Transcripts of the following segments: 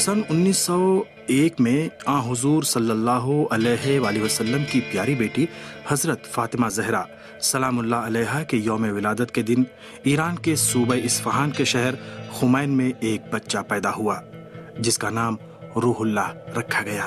سن 1901 میں آن حضور صلی اللہ علیہ وآلہ وسلم کی پیاری بیٹی حضرت فاطمہ زہرا سلام اللہ علیہا کے یوم ولادت کے دن ایران کے صوبہ اصفہان کے شہر خمین میں ایک بچہ پیدا ہوا جس کا نام روح اللہ رکھا گیا۔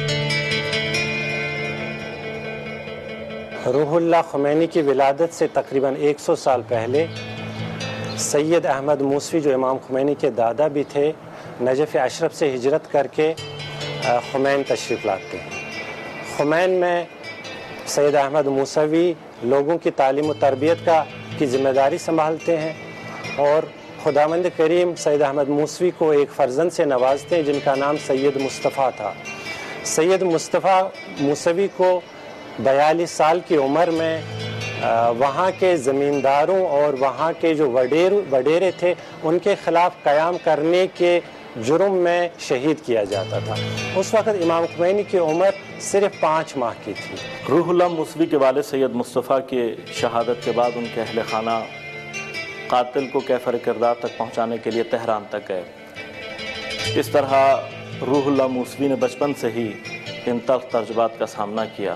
روح اللہ خمینی کی ولادت سے تقریباً 100 سال پہلے سید احمد موسوی جو امام خمینی کے دادا بھی تھے، نجف اشرف سے ہجرت کر کے خمین تشریف لاتے ہیں۔ خمین میں سید احمد موسوی لوگوں کی تعلیم و تربیت کی ذمہ داری سنبھالتے ہیں اور خداوند کریم سید احمد موسوی کو ایک فرزند سے نوازتے ہیں جن کا نام سید مصطفیٰ تھا۔ سید مصطفیٰ موسوی کو 42 سال کی عمر میں وہاں کے زمینداروں اور وہاں کے جو وڈیرے تھے ان کے خلاف قیام کرنے کے جرم میں شہید کیا جاتا تھا۔ اس وقت امام خمینی کی عمر صرف 5 ماہ کی تھی۔ روح اللہ موسوی کے والد سید مصطفیٰ کی شہادت کے بعد ان کے اہل خانہ قاتل کو کیفر کردار تک پہنچانے کے لیے تہران تک گئے۔ اس طرح روح اللہ موسوی نے بچپن سے ہی ان تلخ تجربات کا سامنا کیا۔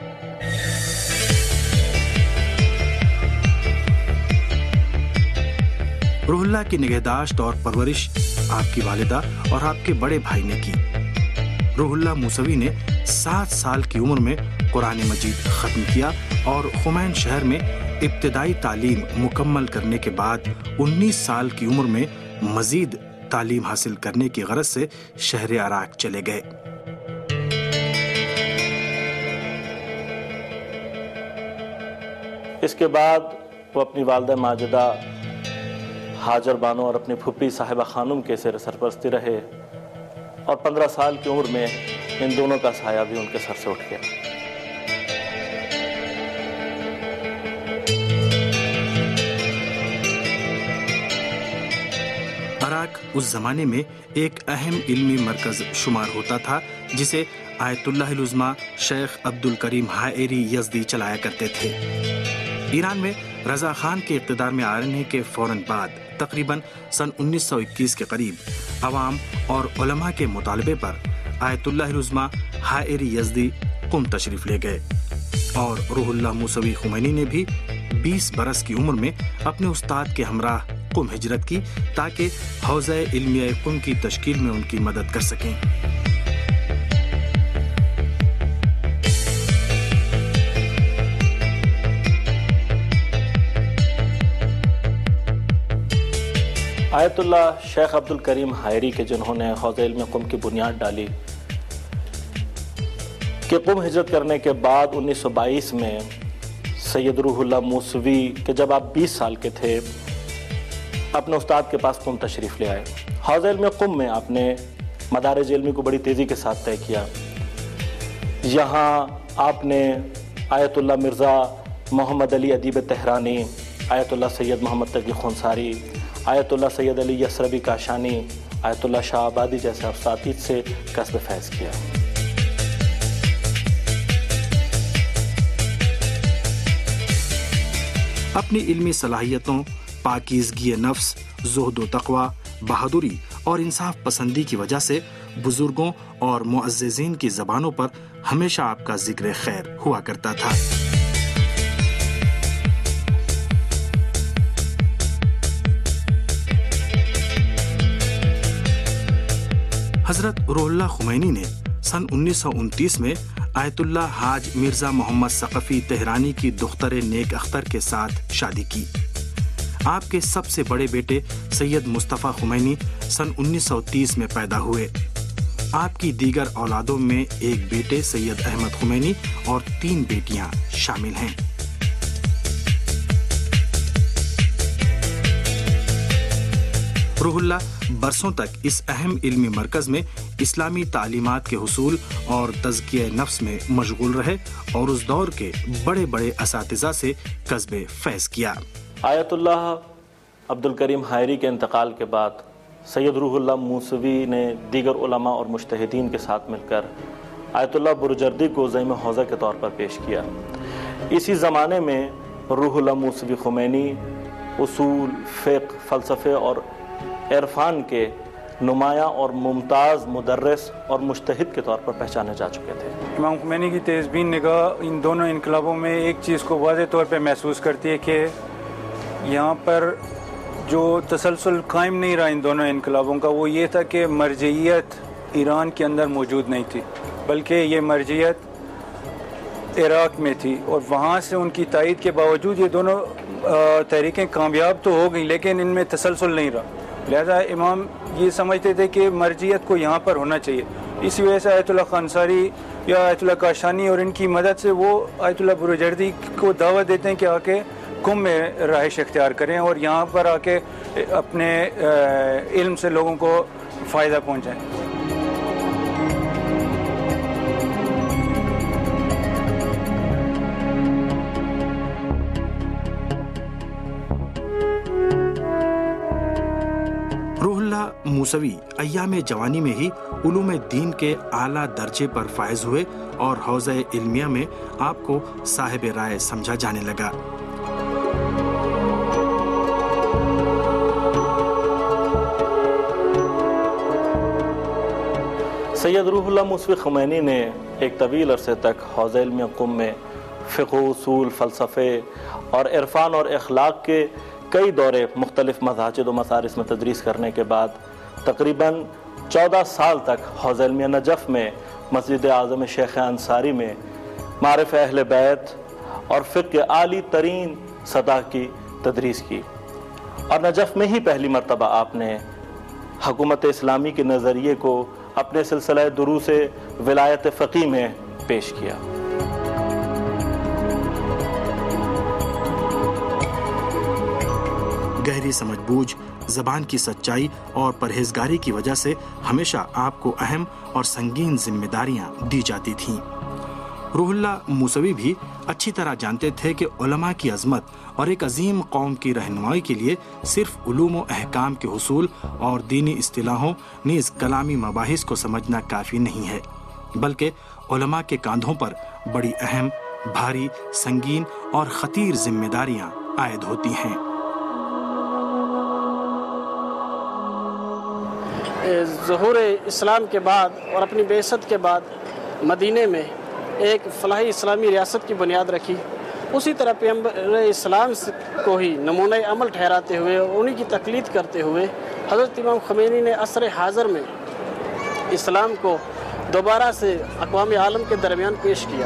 روح اللہ کی نگہداشت اور پرورش آپ کی والدہ اور آپ کے بڑے بھائی نے کی۔ روح اللہ موسوی نے 7 سال کی عمر میں قرآن مجید ختم کیا اور خمین شہر میں ابتدائی تعلیم مکمل کرنے کے بعد 19 سال کی عمر میں مزید تعلیم حاصل کرنے کی غرض سے شہر عراق چلے گئے۔ اس کے بعد وہ اپنی والدہ ماجدہ حاجر بانو اور اپنی پھوپھی صاحبہ خانم کے زیر سرپرستی رہے اور 15 سال کی عمر میں ان دونوں کا سایہ بھی ان کے سر سے اٹھ گیا۔ عراق اس زمانے میں ایک اہم علمی مرکز شمار ہوتا تھا جسے آیت اللہ العظمیٰ شیخ عبد الکریم حائری یزدی چلایا کرتے تھے۔ ایران میں رضا خان کے اقتدار میں آنے کے فوراً بعد تقریباً سن 1921 کے قریب عوام اور علماء کے مطالبے پر آیت اللہ العظمیٰ حائری یزدی قم تشریف لے گئے اور روح اللہ موسوی خمینی نے بھی 20 برس کی عمر میں اپنے استاد کے ہمراہ قم ہجرت کی تاکہ حوزہ علمیہ قم کی تشکیل میں ان کی مدد کر سکیں۔ آیت اللہ شیخ عبد الکریم حائری کے جنہوں نے حوزہ علم قم کی بنیاد ڈالی کہ قم ہجرت کرنے کے بعد 1922 میں سید روح اللہ موسوی کہ جب آپ 20 سال کے تھے اپنے استاد کے پاس قم تشریف لے آئے۔ حوزہ علم قم میں آپ نے مدارج علمی کو بڑی تیزی کے ساتھ طے کیا۔ یہاں آپ نے آیت اللہ مرزا محمد علی ادیب تہرانی، آیت اللہ سید محمد تقی خونساری، آیت اللہ سید علی یسربی کاشانی، آیت اللہ شاہ آبادی جیسے اساتذہ سے کسب فیض کیا۔ اپنی علمی صلاحیتوں، پاکیزگی نفس، زہد و تقوی، بہادری اور انصاف پسندی کی وجہ سے بزرگوں اور معززین کی زبانوں پر ہمیشہ آپ کا ذکر خیر ہوا کرتا تھا۔ حضرت روح اللہ خمینی نے سن 1929 میں آیت اللہ حاج مرزا محمد ثقفی تہرانی کی دختر نیک اختر کے ساتھ شادی کی۔ آپ کے سب سے بڑے بیٹے سید مصطفیٰ خمینی سن 1930 میں پیدا ہوئے۔ آپ کی دیگر اولادوں میں ایک بیٹے سید احمد خمینی اور 3 بیٹیاں شامل ہیں۔ روح اللہ برسوں تک اس اہم علمی مرکز میں اسلامی تعلیمات کے حصول اور تزکیہ نفس میں مشغول رہے اور اس دور کے بڑے بڑے اساتذہ سے کسب فیض کیا۔ آیت اللہ عبد الکریم حائری کے انتقال کے بعد سید روح اللہ موسوی نے دیگر علماء اور مجتہدین کے ساتھ مل کر آیت اللہ برجردی کو زعیم حوزہ کے طور پر پیش کیا۔ اسی زمانے میں روح اللہ موسوی خمینی اصول، فقہ، فلسفے اور عرفان کے نمایاں اور ممتاز مدرس اور مجتہد کے طور پر پہچانے جا چکے تھے۔ امام خمینی کی تیز بین نگاہ ان دونوں انقلابوں میں ایک چیز کو واضح طور پہ محسوس کرتی ہے کہ یہاں پر جو تسلسل قائم نہیں رہا ان دونوں انقلابوں کا، وہ یہ تھا کہ مرجعیت ایران کے اندر موجود نہیں تھی، بلکہ یہ مرجعیت عراق میں تھی، اور وہاں سے ان کی تائید کے باوجود یہ دونوں تحریکیں کامیاب تو ہو گئیں لیکن ان میں تسلسل نہیں رہا۔ لہذا امام یہ سمجھتے تھے کہ مرجعیت کو یہاں پر ہونا چاہیے، اسی وجہ سے آیت اللہ خانصاری یا آیت اللہ کاشانی اور ان کی مدد سے وہ آیت اللہ بروجردی کو دعوت دیتے ہیں کہ آ کے قم میں رہائش اختیار کریں اور یہاں پر آ کے اپنے علم سے لوگوں کو فائدہ پہنچائیں۔ روح اللہ موسوی ایام جوانی میں ہی علوم دین کے اعلیٰ درجے پر فائز ہوئے اور حوزہ علمیہ میں آپ کو صاحب رائے سمجھا جانے لگا۔ سید روح اللہ موسوی خمینی نے ایک طویل عرصے تک حوزہ علم قم میں فقہ، اصول، فلسفے اور عرفان اور اخلاق کے کئی دورے مختلف مذاہب و مدارس میں تدریس کرنے کے بعد تقریباً 14 سال تک حوزہ علمیہ نجف میں مسجد اعظم شیخ انصاری میں معارف اہل بیت اور فقہ کے عالی ترین سطح کی تدریس کی، اور نجف میں ہی پہلی مرتبہ آپ نے حکومت اسلامی کے نظریے کو اپنے سلسلہ دروس ولایت فقیہ میں پیش کیا۔ گہری سمجھ بوجھ، زبان کی سچائی اور پرہیزگاری کی وجہ سے ہمیشہ آپ کو اہم اور سنگین ذمہ داریاں دی جاتی تھیں۔ روح اللہ موسوی بھی اچھی طرح جانتے تھے کہ علماء کی عظمت اور ایک عظیم قوم کی رہنمائی کے لیے صرف علوم و احکام کے حصول اور دینی اصطلاحوں نیز کلامی مباحث کو سمجھنا کافی نہیں ہے، بلکہ علماء کے کاندھوں پر بڑی اہم، بھاری، سنگین اور خطیر ذمہ داریاں عائد ہوتی ہیں۔ ظہور اسلام کے بعد اور اپنی بعثت کے بعد مدینے میں ایک فلاحی اسلامی ریاست کی بنیاد رکھی، اسی طرح پیغمبر اسلام کو ہی نمونہ عمل ٹھہراتے ہوئے اور انہی کی تقلید کرتے ہوئے حضرت امام خمینی نے عصر حاضر میں اسلام کو دوبارہ سے اقوام عالم کے درمیان پیش کیا۔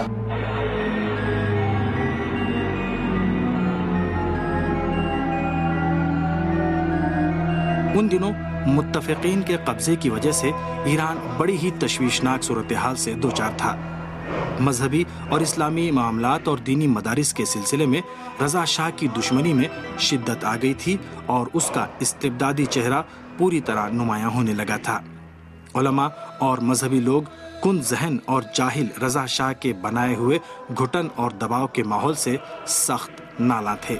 ان دنوں متفقین کے قبضے کی وجہ سے ایران بڑی ہی تشویشناک صورتحال سے دوچار تھا۔ مذہبی اور اسلامی معاملات اور دینی مدارس کے سلسلے میں رضا شاہ کی دشمنی میں شدت آ گئی تھی اور اس کا استبدادی چہرہ پوری طرح نمایاں ہونے لگا تھا۔ علماء اور مذہبی لوگ کن ذہن اور جاہل رضا شاہ کے بنائے ہوئے گھٹن اور دباؤ کے ماحول سے سخت نالاں تھے۔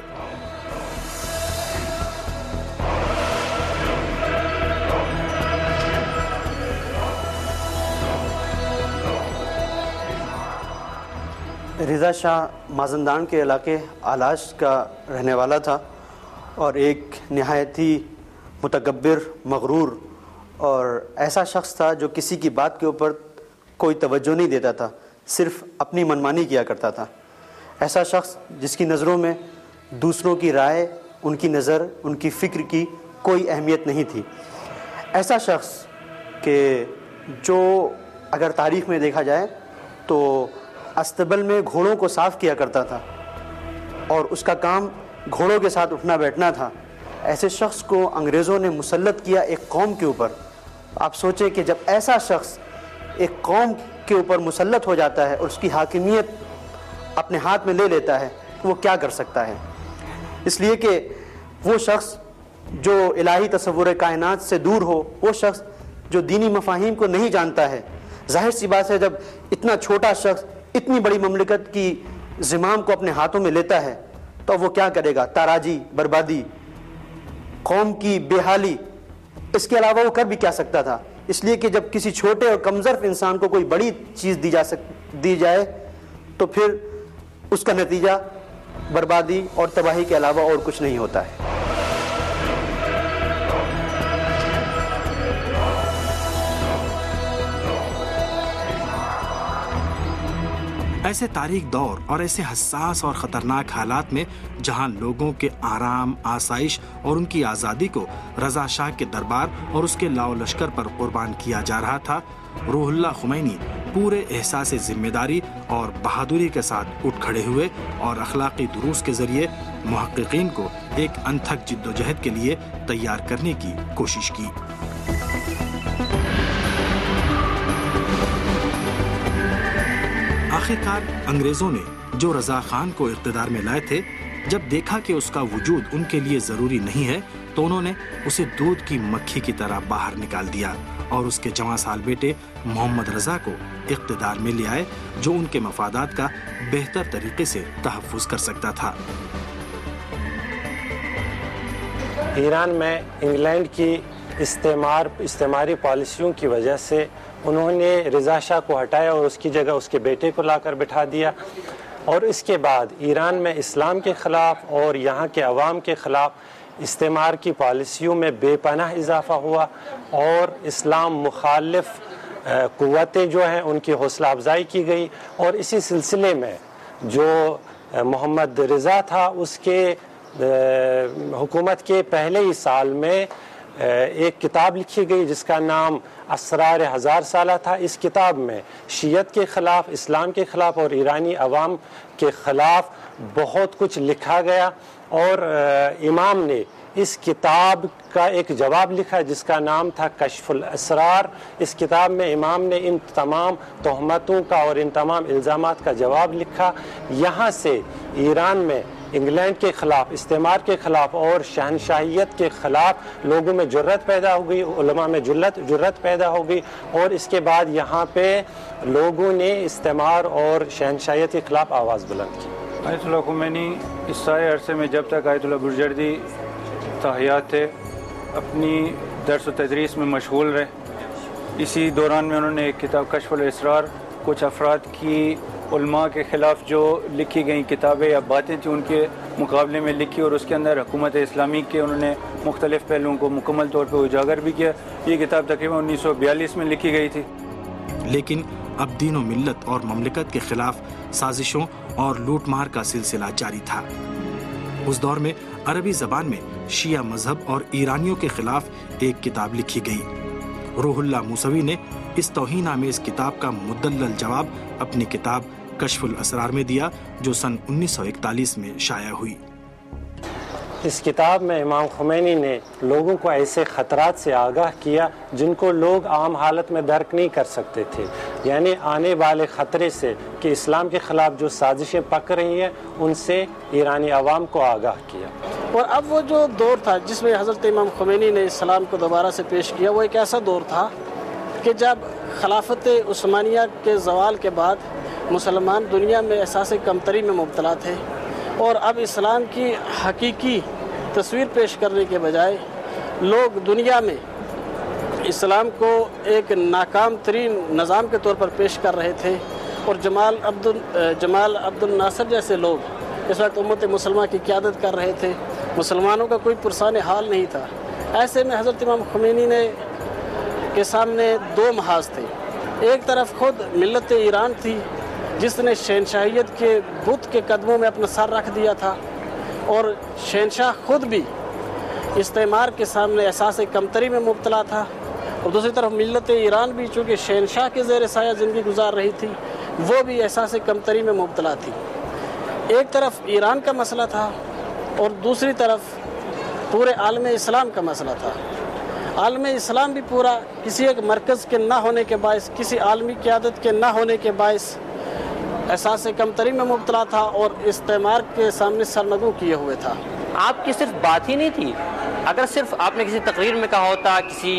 رضا شاہ مازندران کے علاقے آلاش کا رہنے والا تھا اور ایک نہایت ہی متکبر، مغرور اور ایسا شخص تھا جو کسی کی بات کے اوپر کوئی توجہ نہیں دیتا تھا، صرف اپنی منمانی کیا کرتا تھا۔ ایسا شخص جس کی نظروں میں دوسروں کی رائے، ان کی نظر، ان کی فکر کی کوئی اہمیت نہیں تھی۔ ایسا شخص کہ جو اگر تاریخ میں دیکھا جائے تو استبل میں گھوڑوں کو صاف کیا کرتا تھا اور اس کا کام گھوڑوں کے ساتھ اٹھنا بیٹھنا تھا۔ ایسے شخص کو انگریزوں نے مسلط کیا ایک قوم کے اوپر۔ آپ سوچیں کہ جب ایسا شخص ایک قوم کے اوپر مسلط ہو جاتا ہے اور اس کی حاکمیت اپنے ہاتھ میں لے لیتا ہے تو وہ کیا کر سکتا ہے۔ اس لیے کہ وہ شخص جو الہی تصور کائنات سے دور ہو، وہ شخص جو دینی مفاہیم کو نہیں جانتا ہے، ظاہر سی بات ہے جب اتنا چھوٹا شخص اتنی بڑی مملکت کی زمام کو اپنے ہاتھوں میں لیتا ہے تو وہ کیا کرے گا؟ تاراجی، بربادی، قوم کی بے حالی، اس کے علاوہ وہ کر بھی کیا سکتا تھا۔ اس لیے کہ جب کسی چھوٹے اور کمزرف انسان کو کوئی بڑی چیز دی جائے تو پھر اس کا نتیجہ بربادی اور تباہی کے علاوہ اور کچھ نہیں ہوتا ہے۔ ایسے تاریک دور اور ایسے حساس اور خطرناک حالات میں جہاں لوگوں کے آرام، آسائش اور ان کی آزادی کو رضا شاہ کے دربار اور اس کے لاؤ لشکر پر قربان کیا جا رہا تھا، روح اللہ خمینی پورے احساس ذمہ داری اور بہادری کے ساتھ اٹھ کھڑے ہوئے اور اخلاقی دروس کے ذریعے محققین کو ایک انتھک جدوجہد کے لیے تیار کرنے کی کوشش کی۔ آخرکار انگریزوں نے جو رضا خان کو اقتدار میں لائے تھے، جب دیکھا کہ اس کا وجود ان کے لیے ضروری نہیں ہے تو انہوں نے اسے دودھ کی مکھی کی طرح باہر نکال دیا اور اس کے جوان سال بیٹے محمد رضا کو اقتدار میں لے آئے، جو ان کے مفادات کا بہتر طریقے سے تحفظ کر سکتا تھا۔ ایران میں انگلینڈ کی استعماری پالیسیوں کی وجہ سے انہوں نے رضا شاہ کو ہٹایا اور اس کی جگہ اس کے بیٹے کو لا کر بٹھا دیا، اور اس کے بعد ایران میں اسلام کے خلاف اور یہاں کے عوام کے خلاف استعمار کی پالیسیوں میں بے پناہ اضافہ ہوا، اور اسلام مخالف قوتیں جو ہیں ان کی حوصلہ افزائی کی گئی۔ اور اسی سلسلے میں جو محمد رضا تھا، اس کے حکومت کے پہلے ہی سال میں ایک کتاب لکھی گئی جس کا نام اسرار ہزار سالہ تھا۔ اس کتاب میں شیعت کے خلاف، اسلام کے خلاف اور ایرانی عوام کے خلاف بہت کچھ لکھا گیا، اور امام نے اس کتاب کا ایک جواب لکھا جس کا نام تھا کشف الاسرار۔ اس کتاب میں امام نے ان تمام تہمتوں کا اور ان تمام الزامات کا جواب لکھا۔ یہاں سے ایران میں انگلینڈ کے خلاف، استعمار کے خلاف اور شہنشاہیت کے خلاف لوگوں میں جرت پیدا ہو گئی، علماء میں جرت پیدا ہو گئی، اور اس کے بعد یہاں پہ لوگوں نے استعمار اور شہنشاہیت کے خلاف آواز بلند کی۔ آیت اللہ خمینی اس سارے عرصے میں جب تک آیت اللہ برجردی تاحیات تھے اپنی درس و تدریس میں مشغول رہے۔ اسی دوران میں انہوں نے ایک کتاب کشف الاسرار، کچھ افراد کی علماء کے خلاف جو لکھی گئیں کتابیں یا باتیں تھیں ان کے مقابلے میں لکھی، اور اس کے اندر حکومت اسلامی کے انہوں نے مختلف پہلوؤں کو مکمل طور پہ اجاگر بھی کیا۔ یہ کتاب تقریباً 1942 میں لکھی گئی تھی۔ لیکن اب دین و ملت اور مملکت کے خلاف سازشوں اور لوٹ مار کا سلسلہ جاری تھا۔ اس دور میں عربی زبان میں شیعہ مذہب اور ایرانیوں کے خلاف ایک کتاب لکھی گئی۔ روح اللہ موسوی نے اس توہین آمیز کتاب کا مدلل جواب اپنی کتاب کشف الاسرار میں دیا، جو سن 1941 میں شائع ہوئی۔ اس کتاب میں امام خمینی نے لوگوں کو ایسے خطرات سے آگاہ کیا جن کو لوگ عام حالت میں درک نہیں کر سکتے تھے، یعنی آنے والے خطرے سے کہ اسلام کے خلاف جو سازشیں پک رہی ہیں ان سے ایرانی عوام کو آگاہ کیا۔ اور اب وہ جو دور تھا جس میں حضرت امام خمینی نے اسلام کو دوبارہ سے پیش کیا، وہ ایک ایسا دور تھا کہ جب خلافت عثمانیہ کے زوال کے بعد مسلمان دنیا میں احساس کمتری میں مبتلا تھے، اور اب اسلام کی حقیقی تصویر پیش کرنے کے بجائے لوگ دنیا میں اسلام کو ایک ناکام ترین نظام کے طور پر پیش کر رہے تھے، اور جمال عبد الناصر جیسے لوگ اس وقت امت مسلمہ کی قیادت کر رہے تھے۔ مسلمانوں کا کوئی پرسان حال نہیں تھا۔ ایسے میں حضرت امام خمینی کے سامنے دو محاذ تھے۔ ایک طرف خود ملت ایران تھی جس نے شہنشاہیت کے بت کے قدموں میں اپنا سر رکھ دیا تھا، اور شہنشاہ خود بھی استعمار کے سامنے احساس کمتری میں مبتلا تھا، اور دوسری طرف ملت ایران بھی چونکہ شہنشاہ کے زیر سایہ زندگی گزار رہی تھی، وہ بھی احساس کمتری میں مبتلا تھی۔ ایک طرف ایران کا مسئلہ تھا اور دوسری طرف پورے عالم اسلام کا مسئلہ تھا۔ عالم اسلام بھی پورا کسی ایک مرکز کے نہ ہونے کے باعث، کسی عالمی قیادت کے نہ ہونے کے باعث احساس کمتری میں مبتلا تھا اور استعمار کے سامنے سرنگوں کیے ہوئے تھا۔ آپ کی صرف بات ہی نہیں تھی، اگر صرف آپ نے کسی تقریر میں کہا ہوتا،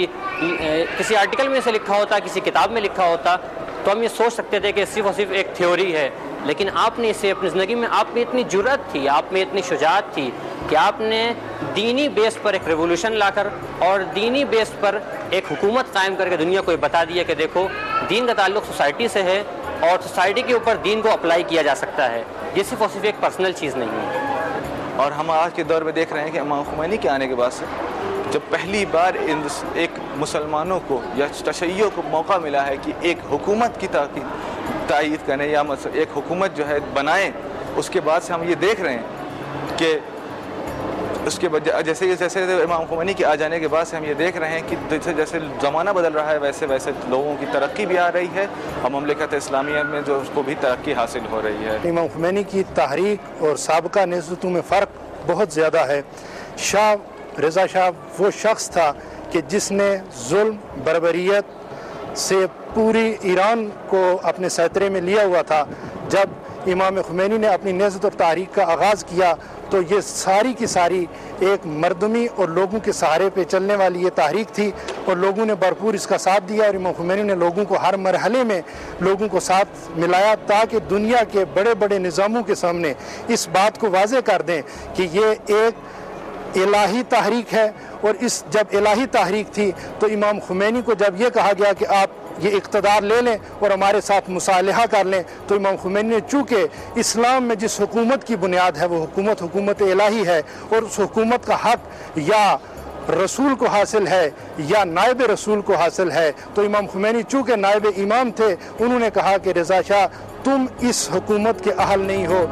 کسی آرٹیکل میں سے لکھا ہوتا، کسی کتاب میں لکھا ہوتا، تو ہم یہ سوچ سکتے تھے کہ صرف اور صرف ایک تھیوری ہے، لیکن آپ نے اسے اپنی زندگی میں، آپ میں اتنی جرأت تھی، آپ میں اتنی شجاعت تھی کہ آپ نے دینی بیس پر ایک ریولوشن لا کر اور دینی بیس پر ایک حکومت قائم کر کے دنیا کو یہ بتا دیا کہ دیکھو دین کا تعلق سوسائٹی سے ہے اور سوسائٹی کے اوپر دین کو اپلائی کیا جا سکتا ہے، یہ صرف اور صرف ایک پرسنل چیز نہیں ہے۔ اور ہم آج کے دور میں دیکھ رہے ہیں کہ امام خمینی کے آنے کے بعد سے جب پہلی بار ایک مسلمانوں کو یا تشیع کو موقع ملا ہے کہ ایک حکومت کی تائید کریں یا ایک حکومت جو ہے بنائیں، اس کے بعد سے ہم یہ دیکھ رہے ہیں کہ اس کے جیسے امام خمینی کے آ جانے کے بعد سے ہم یہ دیکھ رہے ہیں کہ جیسے زمانہ بدل رہا ہے ویسے ویسے لوگوں کی ترقی بھی آ رہی ہے اور مملکت اسلامیہ میں جو اس کو بھی ترقی حاصل ہو رہی ہے۔ امام خمینی کی تحریک اور سابقہ نہضتوں میں فرق بہت زیادہ ہے۔ شاہ رضا شاہ وہ شخص تھا کہ جس نے ظلم بربریت سے پوری ایران کو اپنے سیطرے میں لیا ہوا تھا۔ جب امام خمینی نے اپنی نہضت اور تحریک کا آغاز کیا تو یہ ساری کی ساری ایک مردمی اور لوگوں کے سہارے پہ چلنے والی یہ تحریک تھی اور لوگوں نے بھرپور اس کا ساتھ دیا، اور امام خمینی نے لوگوں کو ہر مرحلے میں لوگوں کو ساتھ ملایا تاکہ دنیا کے بڑے بڑے نظاموں کے سامنے اس بات کو واضح کر دیں کہ یہ ایک الہی تحریک ہے۔ اور جب الہی تحریک تھی تو امام خمینی کو جب یہ کہا گیا کہ آپ یہ اقتدار لے لیں اور ہمارے ساتھ مصالحہ کر لیں، تو امام خمینی نے چونکہ اسلام میں جس حکومت کی بنیاد ہے وہ حکومت الہی ہے، اور اس حکومت کا حق یا رسول کو حاصل ہے یا نائب رسول کو حاصل ہے، تو امام خمینی چونکہ نائب امام تھے، انہوں نے کہا کہ رضا شاہ تم اس حکومت کے اہل نہیں ہو۔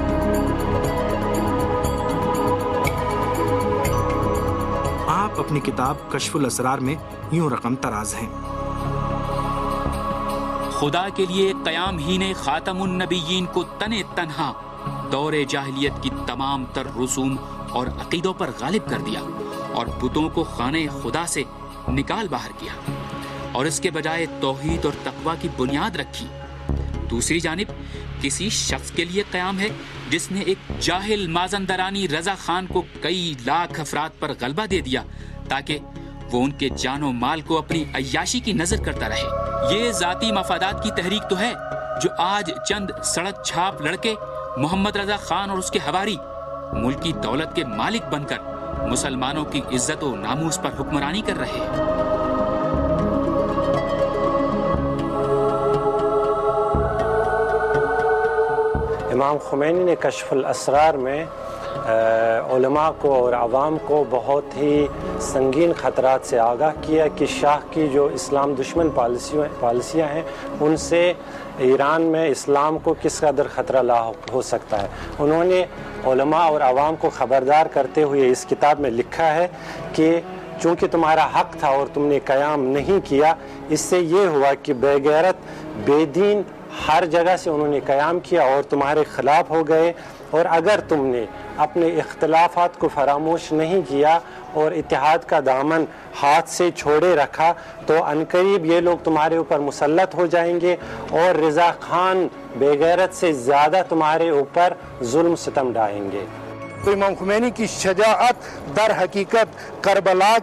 آپ اپنی کتاب کشف الاسرار میں یوں رقم تراز ہیں: خدا کے لیے قیام ہی نے خاتم النبیین کو تنے تنہا دور جاہلیت کی تمام تر رسوم اور عقیدوں پر غالب کر دیا اور بتوں کو خانہ خدا سے نکال باہر کیا اور اس کے بجائے توحید اور تقوی کی بنیاد رکھی۔ دوسری جانب کسی شخص کے لیے قیام ہے جس نے ایک جاہل مازندرانی رضا خان کو کئی لاکھ افراد پر غلبہ دے دیا تاکہ وہ ان کے جان و مال کو اپنی عیاشی کی نظر کرتا رہے۔ یہ ذاتی مفادات کی تحریک تو ہے جو آج چند سڑک چھاپ لڑکے محمد رضا خان اور اس کے حواری ملکی دولت کے مالک بن کر مسلمانوں کی عزت و ناموس پر حکمرانی کر رہے ہیں۔ امام خمینی نے کشف الاسرار میں علماء کو اور عوام کو بہت ہی سنگین خطرات سے آگاہ کیا کہ شاہ کی جو اسلام دشمن پالیسیاں ہیں ان سے ایران میں اسلام کو کس قدر خطرہ لاحق ہو سکتا ہے۔ انہوں نے علماء اور عوام کو خبردار کرتے ہوئے اس کتاب میں لکھا ہے کہ چونکہ تمہارا حق تھا اور تم نے قیام نہیں کیا، اس سے یہ ہوا کہ بے غیرت بے دین ہر جگہ سے انہوں نے قیام کیا اور تمہارے خلاف ہو گئے، اور اگر تم نے اپنے اختلافات کو فراموش نہیں کیا اور اتحاد کا دامن ہاتھ سے چھوڑے رکھا تو عنقریب یہ لوگ تمہارے اوپر مسلط ہو جائیں گے اور رضا خان بے غیرت سے زیادہ تمہارے اوپر ظلم ستم ڈھائیں گے۔ تو امام خمینی کی شجاعت در حقیقت کربلا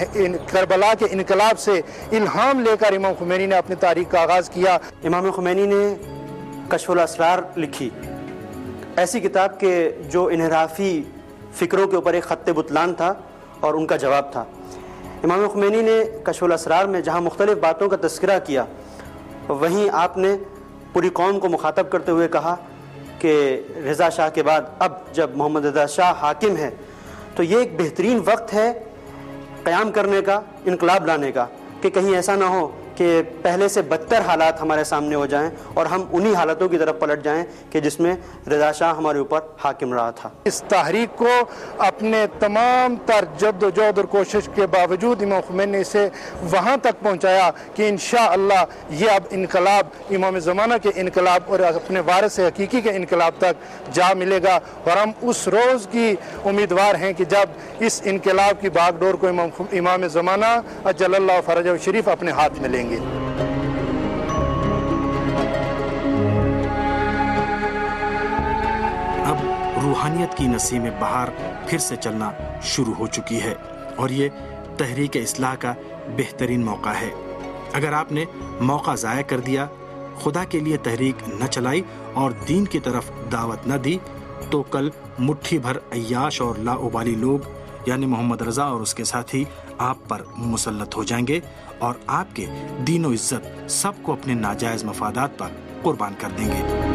کے انقلاب سے الہام لے کر امام خمینی نے اپنی تاریخ کا آغاز کیا۔ امام خمینی نے کشف الاسرار لکھی، ایسی کتاب کے جو انحرافی فکروں کے اوپر ایک خط بطلان تھا اور ان کا جواب تھا۔ امام خمینی نے کشف الاسرار میں جہاں مختلف باتوں کا تذکرہ کیا، وہیں آپ نے پوری قوم کو مخاطب کرتے ہوئے کہا کہ رضا شاہ کے بعد اب جب محمد رضا شاہ حاکم ہے تو یہ ایک بہترین وقت ہے قیام کرنے کا، انقلاب لانے کا، کہ کہیں ایسا نہ ہو کہ پہلے سے بدتر حالات ہمارے سامنے ہو جائیں اور ہم انہی حالتوں کی طرف پلٹ جائیں کہ جس میں رضا شاہ ہمارے اوپر حاکم رہا تھا۔ اس تحریک کو اپنے تمام تر جد و جہد اور کوشش کے باوجود امام خمینی نے اسے وہاں تک پہنچایا کہ انشاءاللہ یہ اب انقلاب امام زمانہ کے انقلاب اور اپنے وارث حقیقی کے انقلاب تک جا ملے گا، اور ہم اس روز کی امیدوار ہیں کہ جب اس انقلاب کی باغ ڈور کو امام زمانہ اجل اللہ فرجہ شریف اپنے ہاتھ میں لیں گے۔ اب روحانیت کی نسیم بہار پھر سے چلنا شروع ہو چکی ہے اور یہ تحریک اصلاح کا بہترین موقع ہے۔ اگر آپ نے موقع ضائع کر دیا، خدا کے لیے تحریک نہ چلائی اور دین کی طرف دعوت نہ دی، تو کل مٹھی بھر عیاش اور لا ابالی لوگ یعنی محمد رضا اور اس کے ساتھی آپ پر مسلط ہو جائیں گے اور آپ کے دین و عزت سب کو اپنے ناجائز مفادات پر قربان کر دیں گے۔